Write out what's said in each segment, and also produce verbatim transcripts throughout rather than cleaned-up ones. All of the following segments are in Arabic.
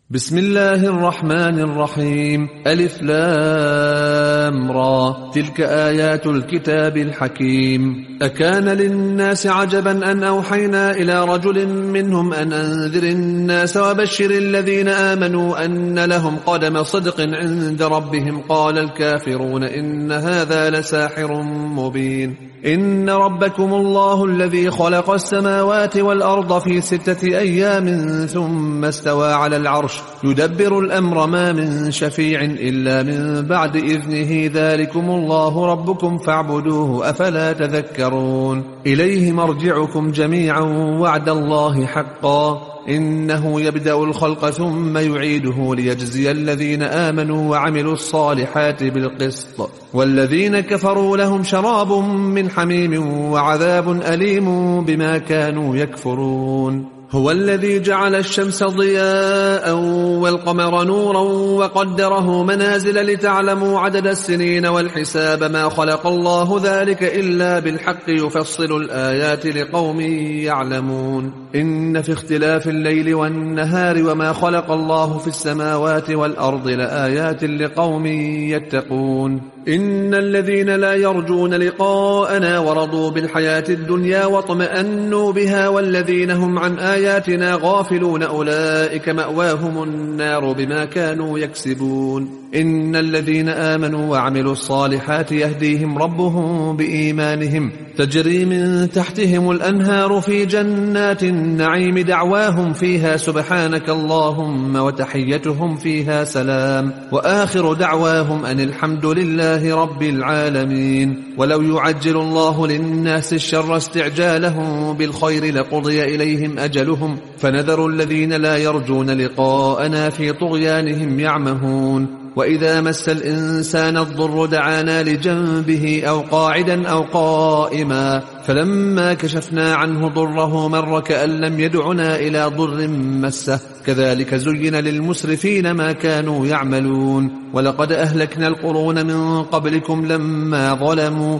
بسم الله الرحمن الرحيم. ألف لام را. تلك آيات الكتاب الحكيم. أكان للناس عجبا أن أوحينا إلى رجل منهم أن أنذر الناس وبشر الذين آمنوا أن لهم قدم صدق عند ربهم. قال الكافرون إن هذا لساحر مبين. إن ربكم الله الذي خلق السماوات والأرض في ستة أيام ثم استوى على العرش يدبر الأمر ما من شفيع إلا من بعد إذنه ذلكم الله ربكم فاعبدوه أفلا تذكرون. إليه مرجعكم جميعا وعد الله حقا إنه يبدأ الخلق ثم يعيده ليجزي الذين آمنوا وعملوا الصالحات بالقسط والذين كفروا لهم شراب من حميم وعذاب أليم بما كانوا يكفرون. هو الذي جعل الشمس ضياء والقمر نورا وقدره منازل لتعلموا عدد السنين والحساب ما خلق الله ذلك إلا بالحق يفصل الآيات لقوم يعلمون. إن في اختلاف الليل والنهار وما خلق الله في السماوات والأرض لآيات لقوم يتقون. إن الذين لا يرجون لقاءنا ورضوا بالحياة الدنيا واطمأنوا بها والذين هم عن آياتنا غافلون أولئك مأواهم النار بما كانوا يكسبون. إن الذين آمنوا وعملوا الصالحات يهديهم ربهم بإيمانهم تجري من تحتهم الأنهار في جنات النعيم دعواهم فيها سبحانك اللهم وتحيتهم فيها سلام وآخر دعواهم أن الحمد لله رب العالمين. ولو يعجل الله للناس الشر استعجالهم بالخير لقضي إليهم أجلهم فنذر الذين لا يرجون لقاءنا في طغيانهم يعمهون. وإذا مس الإنسان الضر دعانا لجنبه أو قاعدا أو قائما فلما كشفنا عنه ضره مر كأن لم يدعنا إلى ضر مسه كذلك زين للمسرفين ما كانوا يعملون. ولقد أهلكنا القرون من قبلكم لما ظلموا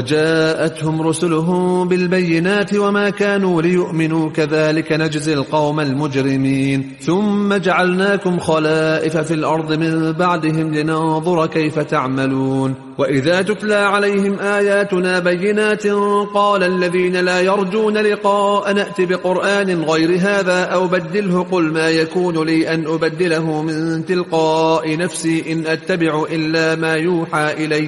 وجاءتهم رسلهم بالبينات وما كانوا ليؤمنوا كذلك نجزي القوم المجرمين. ثم جعلناكم خلائف في الأرض من بعدهم لننظر كيف تعملون. وإذا تتلى عليهم آياتنا بينات قال الذين لا يرجون لقاء نأت بقرآن غير هذا أو بدله قل ما يكون لي أن أبدله من تلقاء نفسي إن أتبع إلا ما يوحى إلي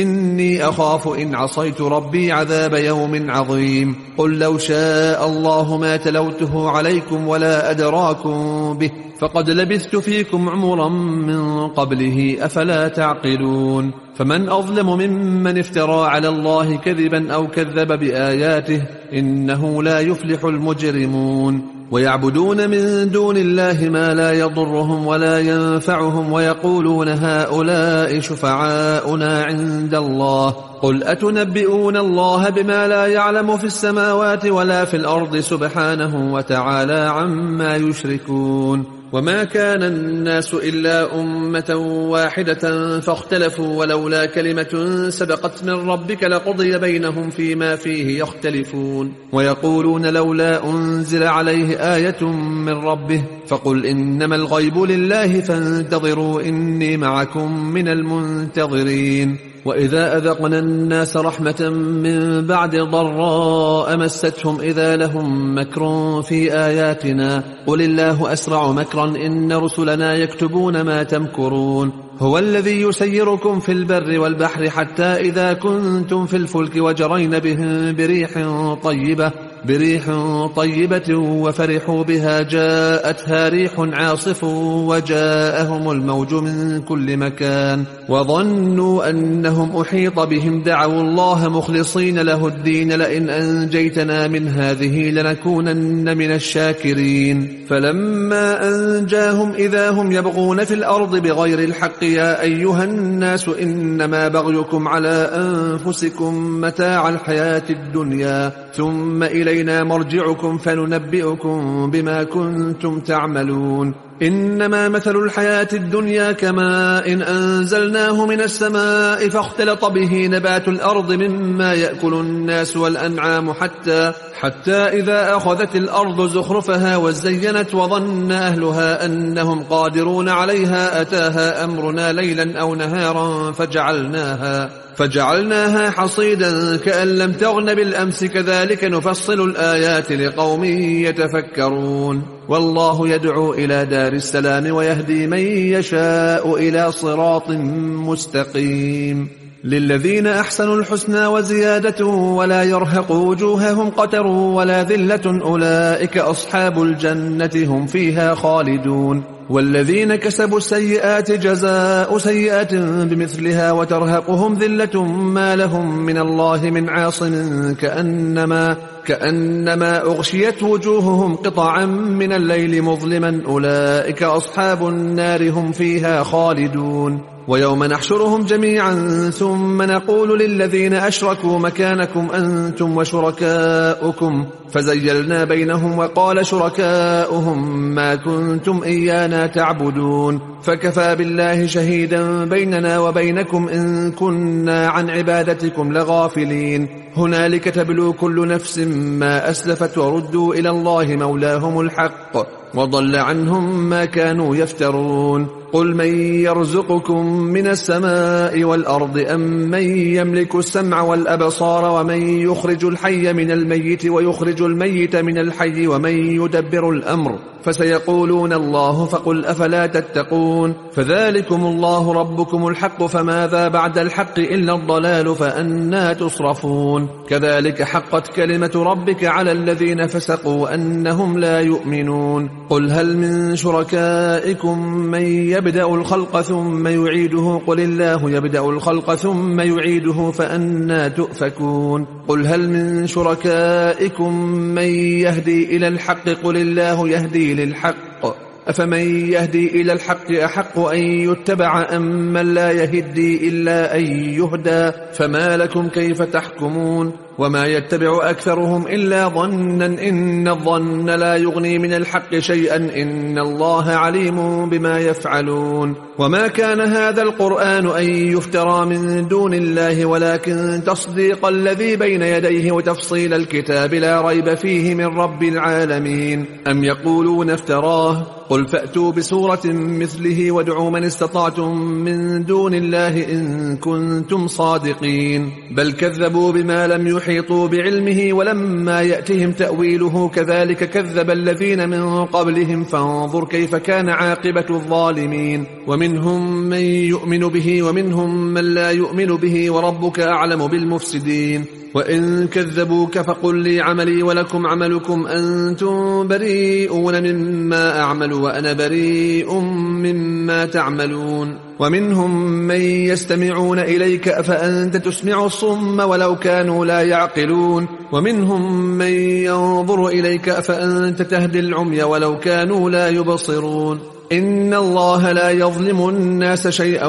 إني أخاف إن عصيت ربي عذاب يوم عظيم. قل لو شاء الله ما تلوته عليكم ولا أدراكم به فقد لبثت فيكم عمرا من قبله أفلا تعقلون. فمن أظلم ممن افترى على الله كذبا أو كذب بآياته إنه لا يفلح المجرمون. ويعبدون من دون الله ما لا يضرهم ولا ينفعهم ويقولون هؤلاء شفعاؤنا عند الله قل أتنبئون الله بما لا يعلم في السماوات ولا في الأرض سبحانه وتعالى عما يشركون. وما كان الناس إلا أمة واحدة فاختلفوا ولولا كلمة سبقت من ربك لقضي بينهم فيما فيه يختلفون. ويقولون لولا أنزل عليه آية من ربه فقل إنما الغيب لله فانتظروا إني معكم من المنتظرين. وإذا أذقنا الناس رحمة من بعد ضراء مستهم إذا لهم مكر في آياتنا قل الله أسرع مكرا إن رسلنا يكتبون ما تمكرون. هو الذي يسيركم في البر والبحر حتى إذا كنتم في الفلك وجرين بهم بريح طيبة بريح طيبة وفرحوا بها جاءتها ريح عاصف وجاءهم الموج من كل مكان وظنوا أنهم أحيط بهم دعوا الله مخلصين له الدين لئن أنجيتنا من هذه لنكونن من الشاكرين. فلما أنجاهم إذا هم يبغون في الأرض بغير الحق يا أيها الناس إنما بغيكم على أنفسكم متاع الحياة الدنيا ثم إلينا مرجعكم فننبئكم بما كنتم تعملون. إنما مثل الحياة الدنيا كماء إن أنزلناه من السماء فاختلط به نبات الأرض مما يأكل الناس والأنعام حتى, حتى إذا أخذت الأرض زخرفها وزينت وظن أهلها أنهم قادرون عليها أتاها أمرنا ليلا أو نهارا فجعلناها, فجعلناها حصيدا كأن لم تغن بالأمس كذلك نفصل الآيات لقوم يتفكرون. والله يدعو إلى دار السلام ويهدي من يشاء إلى صراط مستقيم. للذين أحسنوا الحسنى وزيادة ولا يرهق وجوههم قتر ولا ذلة أولئك أصحاب الجنة هم فيها خالدون. والذين كسبوا السيئات جزاء سيئة بمثلها وترهقهم ذلة ما لهم من الله من عاصم كأنما, كأنما أغشيت وجوههم قطعا من الليل مظلما أولئك أصحاب النار هم فيها خالدون. ويوم نحشرهم جميعا ثم نقول للذين أشركوا مكانكم أنتم وشركاؤكم فزيلنا بينهم وقال شركاؤهم ما كنتم إيانا تعبدون فكفى بالله شهيدا بيننا وبينكم إن كنا عن عبادتكم لغافلين. هنالك تبلو كل نفس ما أسلفت وردوا إلى الله مولاهم الحق وضل عنهم ما كانوا يفترون. قل من يرزقكم من السماء والأرض أم من يملك السمع والأبصار ومن يخرج الحي من الميت ويخرج الميت من الحي ومن يدبر الأمر فسيقولون الله فقل أفلا تتقون. فذلكم الله ربكم الحق فماذا بعد الحق إلا الضلال فأنى تصرفون. كذلك حقت كلمة ربك على الذين فسقوا أنهم لا يؤمنون. قل هل من شركائكم من يبدأ الخلق ثم يعيده قل الله يبدأ الخلق ثم يعيده فأنى تؤفكون. قل هل من شركائكم من يهدي إلى الحق قل الله يهدي للحق أفمن يهدي إلى الحق أحق أن يتبع أم من لا يهدي إلا أن يهدى فما لكم كيف تحكمون. وما يتبع أكثرهم إلا ظنا إن الظن لا يغني من الحق شيئا إن الله عليم بما يفعلون. وما كان هذا القرآن أن يفترى من دون الله ولكن تصديق الذي بين يديه وتفصيل الكتاب لا ريب فيه من رب العالمين. أم يقولون افتراه قل فأتوا بسورة مثله وادعوا من استطعتم من دون الله إن كنتم صادقين. بل كذبوا بما لم يحيطوا بعلمه ولما يأتهم تأويله كذلك كذب الذين من قبلهم فانظر كيف كان عاقبة الظالمين. ومنهم من يؤمن به ومنهم من لا يؤمن به وربك أعلم بالمفسدين. وإن كذبوك فقل لي عملي ولكم عملكم أنتم بريئون مما أعمل وأنا بريء مما تعملون. ومنهم من يستمعون إليك أفأنت تسمع الصم ولو كانوا لا يعقلون. ومنهم من ينظر إليك أفأنت تهدي العمي ولو كانوا لا يبصرون. إن الله لا يظلم الناس شيئا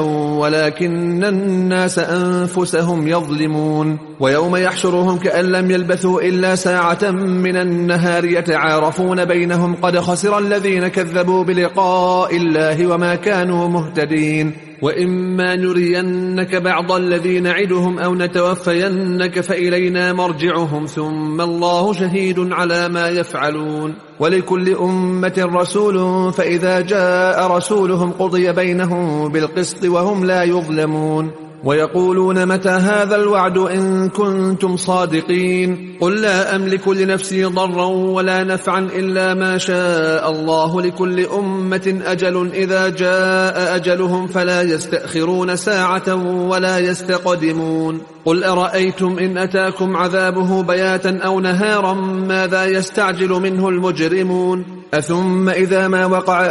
ولكن الناس أنفسهم يظلمون. ويوم يحشرهم كأن لم يلبثوا إلا ساعة من النهار يتعارفون بينهم قد خسر الذين كذبوا بلقاء الله وما كانوا مهتدين. وإما نرينك بعض الذي نعدهم أو نتوفينك فإلينا مرجعهم ثم الله شهيد على ما يفعلون. ولكل أمة رسول فإذا جاء رسولهم قضي بينهم بالقسط وهم لا يظلمون. ويقولون متى هذا الوعد إن كنتم صادقين. قل لا أملك لنفسي ضرا ولا نفعا إلا ما شاء الله لكل أمة أجل إذا جاء أجلهم فلا يستأخرون ساعة ولا يستقدمون. قل أرأيتم إن أتاكم عذابه بياتا أو نهارا ماذا يستعجل منه المجرمون. أثم إذا ما وقع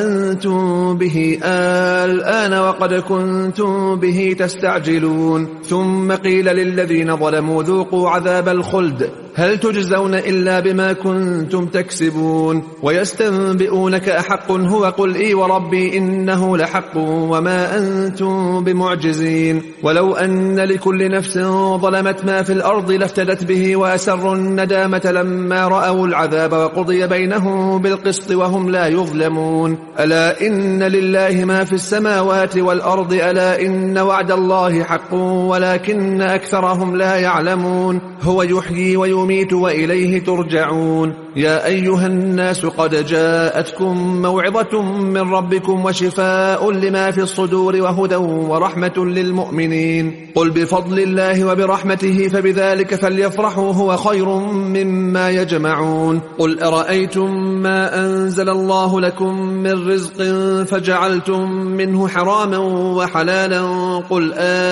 آمنتم به الآن وقد كنتم به تستعجلون. ثم قيل للذين ظلموا ذوقوا عذاب الخلد هل تجزون إلا بما كنتم تكسبون ويستنبئونك أحق هو قل إي وربي إنه لحق وما أنتم بمعجزين ولو أن لكل نفس ظلمت ما في الأرض لافتدت به وأسروا الندامة لما رأوا العذاب وقضي بينهم بالقسط وهم لا يظلمون ألا إن لله ما في السماوات والأرض ألا إن وعد الله حق ولكن أكثرهم لا يعلمون هو يحيي ويميت وإليه ترجعون يا أيها الناس قد جاءتكم موعظة من ربكم وشفاء لما في الصدور وهدى ورحمة للمؤمنين قل بفضل الله وبرحمته فبذلك فليفرحوا هو خير مما يجمعون قل أرأيتم ما أنزل الله لكم من رزق فجعلتم منه حراما وحلالا قل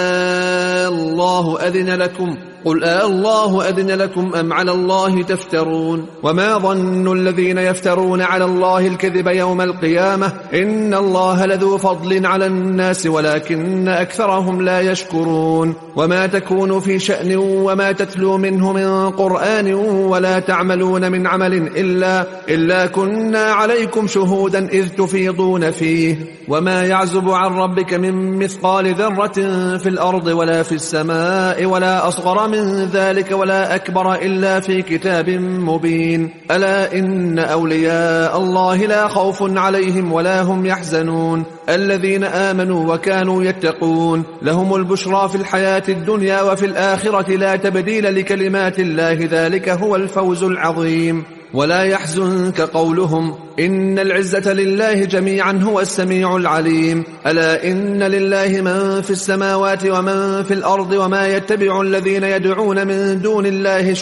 آه الله أذن لكم قل آه الله أذن لكم أم على الله تفترون وما ظن الذين يفترون على الله الكذب يوم القيامة إن الله لذو فضل على الناس ولكن أكثرهم لا يشكرون وما تكون في شأن وما تتلو منه من قرآن ولا تعملون من عمل إلا, إلا كنا عليكم شهودا إذ تفيضون فيه وما يعزب عن ربك من مثقال ذرة في الأرض ولا في السماء ولا أصغر من ذلك ولا أكبر إلا في كتاب مبين ألا إن أولياء الله لا خوف عليهم ولا هم يحزنون الذين آمنوا وكانوا يتقون لهم البشرى في الحياة الدنيا وفي الآخرة لا تبديل لكلمات الله ذلك هو الفوز العظيم ولا يحزنك قولهم إن العزة لله جميعا هو السميع العليم ألا إن لله من في السماوات ومن في الأرض وما يتبع الذين يدعون من دون الله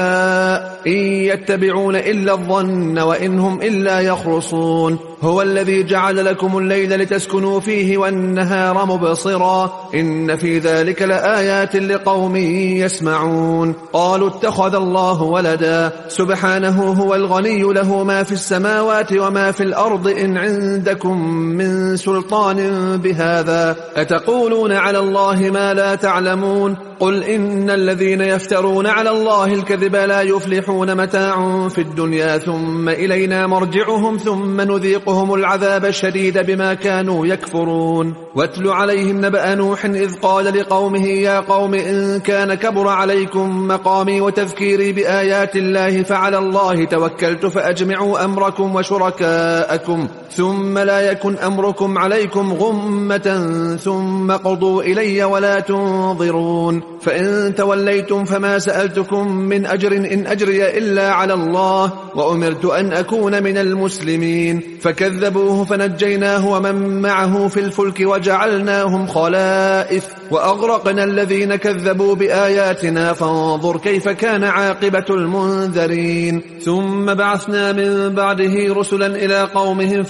شركاء إن يتبعون إلا الظن وإنهم إلا يخرصون هو الذي جعل لكم الليل لتسكنوا فيه والنهار مبصرا إن في ذلك لآيات لقوم يسمعون قالوا اتخذ الله ولدا سبحانه هو الغني له ما في السماوات وما في الأرض إن عندكم من سلطان بهذا أتقولون على الله ما لا تعلمون قل إن الذين يفترون على الله الكذب لا يفلحون متاع في الدنيا ثم إلينا مرجعهم ثم نذيقهم العذاب الشديد بما كانوا يكفرون واتل عليهم نبأ نوح إذ قال لقومه يا قوم إن كان كبر عليكم مقامي وتذكيري بآيات الله فعلى الله توكلت فأجمعوا أمركم وشركاءكم ثم لا يكن أمركم عليكم غمة ثم قضوا إلي ولا تنظرون فإن توليتم فما سألتكم من أجر إن أجري إلا على الله وأمرت أن أكون من المسلمين فكذبوه فنجيناه ومن معه في الفلك وجعلناهم خلائف وأغرقنا الذين كذبوا بآياتنا فانظر كيف كان عاقبة المنذرين ثم بعثنا من بعده رسلا إلى قومهم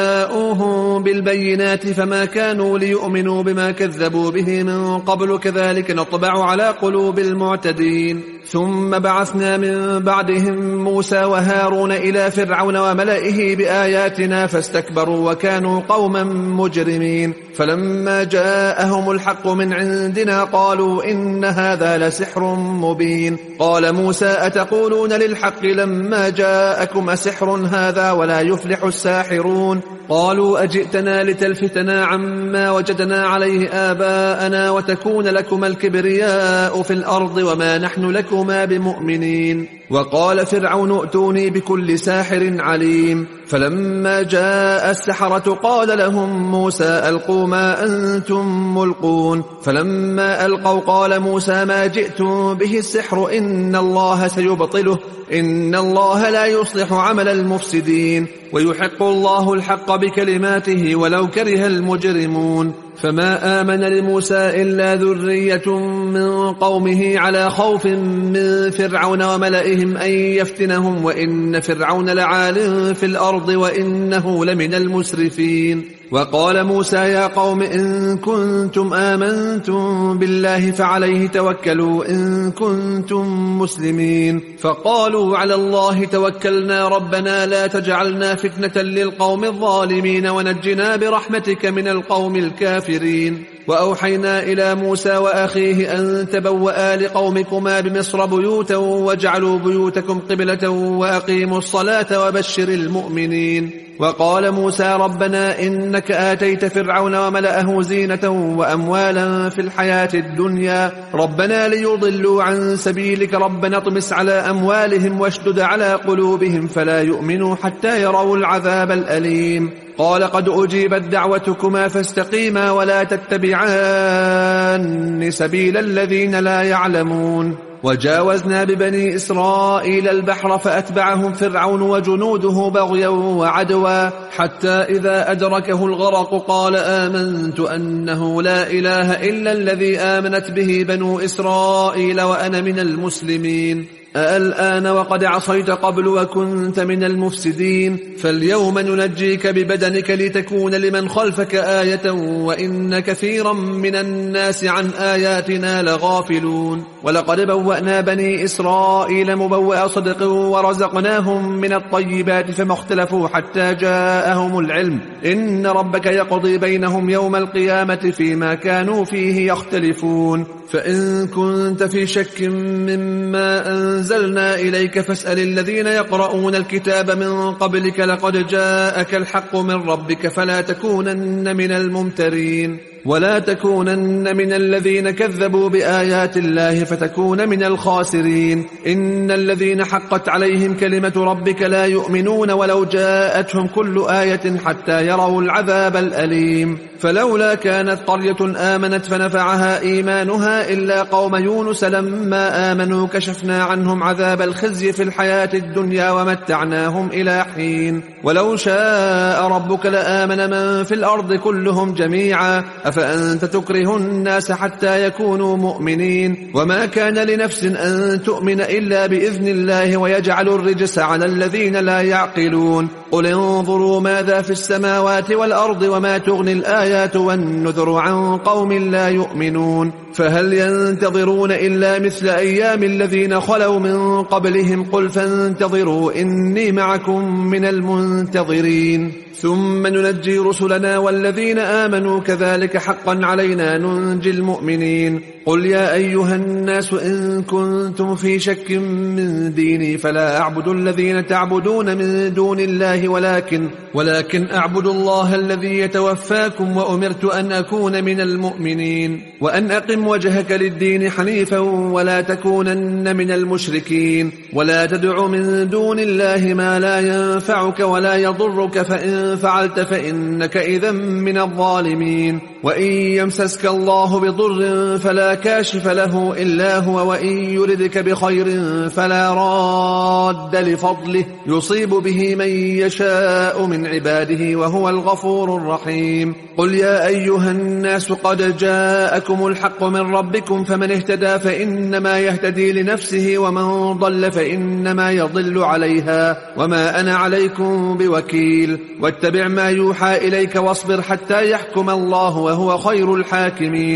فجاءوهم بالبينات فما كانوا ليؤمنوا بما كذبوا به من قبل كذلك نطبع على قلوب المعتدين ثم بعثنا من بعدهم موسى وهارون إلى فرعون وملئه بآياتنا فاستكبروا وكانوا قوما مجرمين فلما جاءهم الحق من عندنا قالوا إن هذا لسحر مبين قال موسى أتقولون للحق لما جاءكم أسحر هذا ولا يفلح الساحرون قالوا أجئتنا لتلفتنا عما وجدنا عليه آباءنا وتكون لكما الكبرياء في الأرض وما نحن لكما بمؤمنين وقال فرعون ائتوني بكل ساحر عليم فلما جاء السحرة قال لهم موسى ألقوا ما أنتم ملقون فلما ألقوا قال موسى ما جئتم به السحر إن الله سيبطله إن الله لا يصلح عمل المفسدين ويحق الله الحق بكلماته ولو كره المجرمون فما آمن لموسى إلا ذرية من قومه على خوف من فرعون وملئهم أن يفتنهم وإن فرعون لعال في الأرض وإنه لمن المسرفين وقال موسى يا قوم إن كنتم آمنتم بالله فعليه توكلوا إن كنتم مسلمين فقالوا على الله توكلنا ربنا لا تجعلنا فتنة للقوم الظالمين ونجنا برحمتك من القوم الكافرين وأوحينا إلى موسى وأخيه أن تبوأ لقومكما بمصر بيوتا واجعلوا بيوتكم قبلة وأقيموا الصلاة وبشر المؤمنين وقال موسى ربنا إنك آتيت فرعون وملأه زينة وأموالا في الحياة الدنيا ربنا ليضلوا عن سبيلك ربنا اطمس على أموالهم واشدد على قلوبهم فلا يؤمنوا حتى يروا العذاب الأليم قال قد أجيبت دعوتكما فاستقيما ولا تتبعان سبيل الذين لا يعلمون وجاوزنا ببني إسرائيل البحر فأتبعهم فرعون وجنوده بغيا وعدوا حتى إذا أدركه الغرق قال آمنت أنه لا إله إلا الذي آمنت به بنو إسرائيل وأنا من المسلمين الآن وقد عصيت قبل وكنت من المفسدين فاليوم ننجيك ببدنك لتكون لمن خلفك آية وإن كثيرا من الناس عن آياتنا لغافلون ولقد بوأنا بني إسرائيل مبوأ صدق ورزقناهم من الطيبات فما اختلفوا حتى جاءهم العلم إن ربك يقضي بينهم يوم القيامة فيما كانوا فيه يختلفون فإن كنت في شك مما أنزلنا إليك فاسأل الذين يقرؤون الكتاب من قبلك لقد جاءك الحق من ربك فلا تكونن من الممترين ولا تكونن من الذين كذبوا بآيات الله فتكون من الخاسرين إن الذين حقت عليهم كلمة ربك لا يؤمنون ولو جاءتهم كل آية حتى يروا العذاب الأليم فلولا كانت قرية آمنت فنفعها إيمانها إلا قوم يونس لما آمنوا كشفنا عنهم عذاب الخزي في الحياة الدنيا ومتعناهم إلى حين ولو شاء ربك لآمن من في الأرض كلهم جميعا أفأنت تكره الناس حتى يكونوا مؤمنين وما كان لنفس أن تؤمن إلا بإذن الله ويجعل الرجس على الذين لا يعقلون قل انظروا ماذا في السماوات والأرض وما تغني الآيات والنذر عن قوم لا يؤمنون فهل ينتظرون إلا مثل أيام الذين خلوا من قبلهم قل فانتظروا إني معكم من المنتظرين ثم ننجي رسلنا والذين آمنوا كذلك حقا علينا ننجي المؤمنين قل يا أيها الناس إن كنتم في شك من ديني فلا أعبد الذين تعبدون من دون الله ولكن, ولكن أعبد الله الذي يتوفاكم وأمرت أن أكون من المؤمنين وأن أقم وجهك للدين حنيفا ولا تكونن من المشركين ولا تدع من دون الله ما لا ينفعك ولا يضرك فإن فعلت فإنك إذا من الظالمين وإن يمسسك الله بضر فلا كاشف له إلا هو وإن يردك بخير فلا راد لفضله يصيب به من يشاء من عباده وهو الغفور الرحيم قل يا أيها الناس قد جاءكم الحق من ربكم فمن اهتدى فإنما يهتدي لنفسه ومن ضل فإنما يضل عليها وما أنا عليكم بوكيل واتبع ما يوحى إليك واصبر حتى يحكم الله وهو خير الحاكمين